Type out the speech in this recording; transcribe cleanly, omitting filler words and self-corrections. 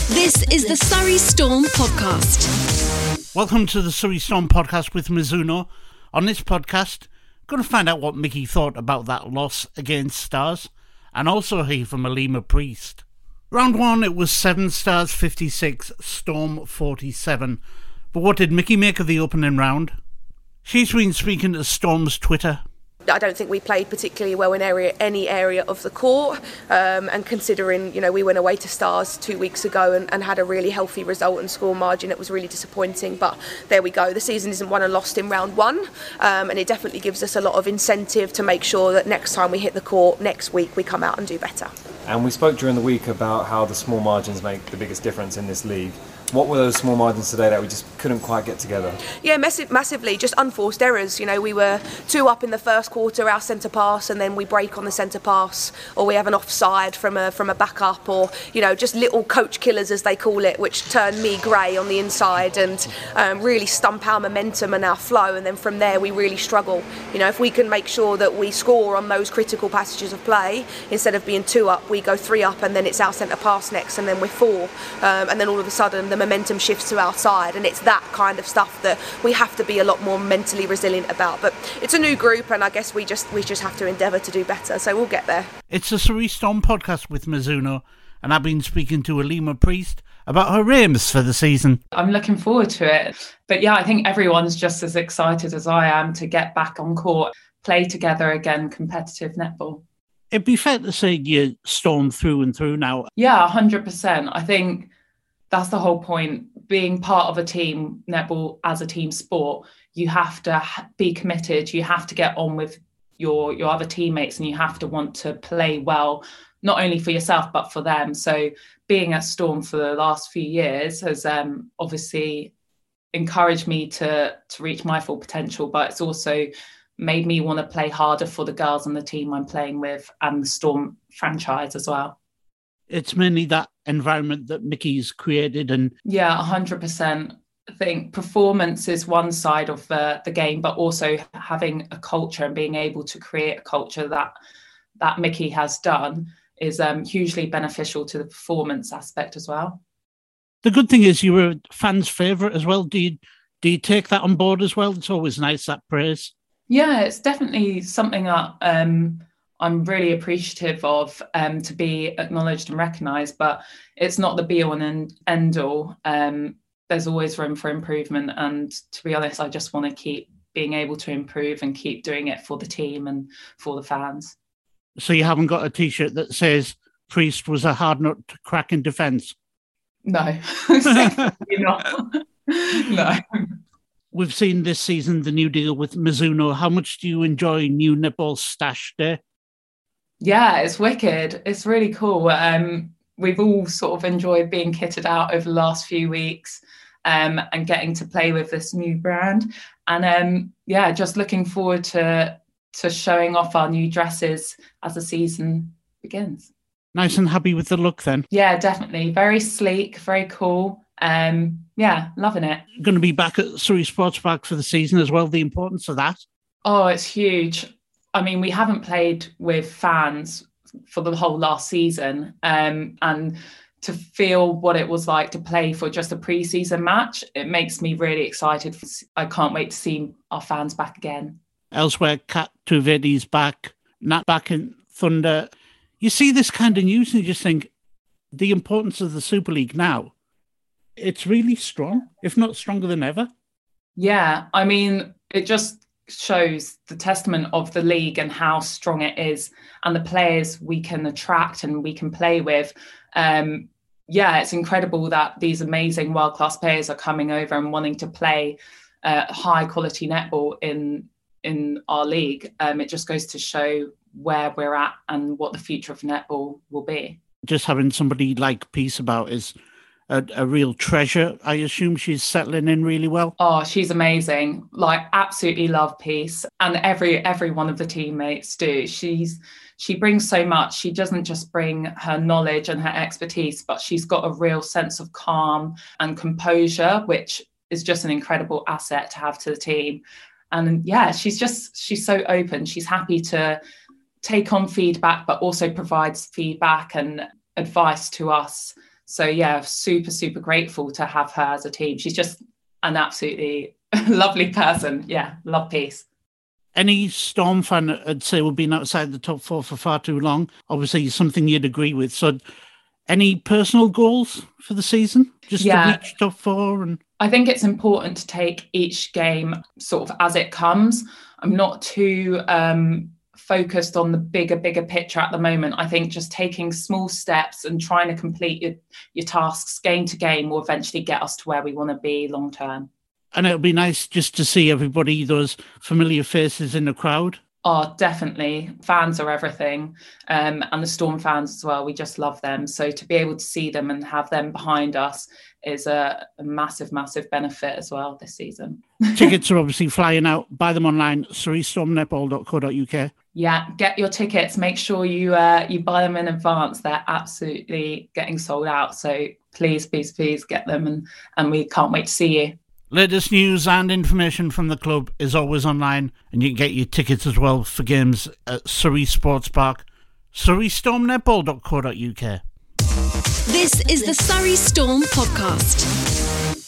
This is the Surrey Storm podcast. Welcome to the Surrey Storm podcast with Mizuno. On this podcast, going to find out what Mickey thought about that loss against Stars, and also hear from Alima Priest. Round 1, it was 7 Stars 56, Storm 47. But what did Mickey make of the opening round? She's been speaking to Storm's Twitter. I don't think we played particularly well in any area of the court, and considering we went away to Stars 2 weeks ago and had a really healthy result and score margin, it was really disappointing, but there we go. The season isn't won and lost in round 1, and it definitely gives us a lot of incentive to make sure that next time we hit the court next week we come out and do better. And we spoke during the week about how the small margins make the biggest difference in this league. What were those small margins today that we just couldn't quite get together? Yeah, massively, just unforced errors. We were 2 up in the first quarter, our centre pass, and then we break on the centre pass, or we have an offside from a backup, or just little coach killers as they call it, which turn me grey on the inside and really stump our momentum and our flow. And then from there we really struggle. If we can make sure that we score on those critical passages of play, instead of being 2 up, we go 3 up, and then it's our centre pass next, and then we're 4, and then all of a sudden the momentum shifts to our side, and it's that kind of stuff that we have to be a lot more mentally resilient about. But it's a new group, and I guess we just have to endeavour to do better, so we'll get there. It's the Surrey Storm podcast with Mizuno, and I've been speaking to Alima Priest about her aims for the season. I'm looking forward to it, but yeah, I think everyone's just as excited as I am to get back on court, play together again, competitive netball. It'd be fair to say you're Storm through and through now. Yeah, 100%. I think that's the whole point. Being part of a team, netball as a team sport, you have to be committed. You have to get on with your other teammates, and you have to want to play well, not only for yourself, but for them. So being at Storm for the last few years has obviously encouraged me to reach my full potential, but it's also made me want to play harder for the girls on the team I'm playing with and the Storm franchise as well. It's mainly that environment that Mickey's created. And yeah, 100%. I think performance is one side of the game, but also having a culture and being able to create a culture that Mickey has done is hugely beneficial to the performance aspect as well. The good thing is you were a fan's favourite as well. Do you take that on board as well? It's always nice, that praise. Yeah, it's definitely something that I'm really appreciative of, to be acknowledged and recognised, but it's not the be-all and end-all. There's always room for improvement, and to be honest, I just want to keep being able to improve and keep doing it for the team and for the fans. So you haven't got a T-shirt that says Priest was a hard nut to crack in defence? No, certainly not. No. We've seen this season the new deal with Mizuno. How much do you enjoy New Netball Stash Day? Yeah, it's wicked. It's really cool. We've all sort of enjoyed being kitted out over the last few weeks, and getting to play with this new brand. And just looking forward to showing off our new dresses as the season begins. Nice and happy with the look then? Yeah, definitely. Very sleek, very cool. Loving it. Going to be back at Surrey Sports Park for the season as well, the importance of that? Oh, it's huge. I mean, we haven't played with fans for the whole last season, and to feel what it was like to play for just a pre-season match, it makes me really excited. I can't wait to see our fans back again. Elsewhere, Kat Tuvedi's back, Nat back in Thunder. You see this kind of news and you just think, the importance of the Super League now, it's really strong, if not stronger than ever. Yeah, I mean, it just shows the testament of the league and how strong it is, and the players we can attract and we can play with. It's incredible that these amazing world-class players are coming over and wanting to play high-quality netball in our league. It just goes to show where we're at and what the future of netball will be. Just having somebody like Peace about is a real treasure. I assume she's settling in really well. Oh, she's amazing. Absolutely love Peace, and every one of the teammates do. She brings so much. She doesn't just bring her knowledge and her expertise, but she's got a real sense of calm and composure, which is just an incredible asset to have to the team. And yeah, she's so open. She's happy to take on feedback, but also provides feedback and advice to us So yeah, super, super grateful to have her as a team. She's just an absolutely lovely person. Yeah, love Peace. Any Storm fan, I'd say, would been outside the top 4 for far too long. Obviously, something you'd agree with. So any personal goals for the season? Just to reach top 4? And I think it's important to take each game sort of as it comes. I'm not too focused on the bigger picture at the moment. I think just taking small steps and trying to complete your tasks game to game will eventually get us to where we want to be long term. And it'll be nice just to see everybody, those familiar faces in the crowd. Oh, definitely. Fans are everything. And the Storm fans as well. We just love them. So to be able to see them and have them behind us is a massive, massive benefit as well this season. Tickets are obviously flying out. Buy them online, surreystormnetball.co.uk. Yeah, get your tickets. Make sure you buy them in advance. They're absolutely getting sold out. So please get them. And we can't wait to see you. Latest news and information from the club is always online, and you can get your tickets as well for games at Surrey Sports Park, surreystormnetball.co.uk. This is the Surrey Storm Podcast.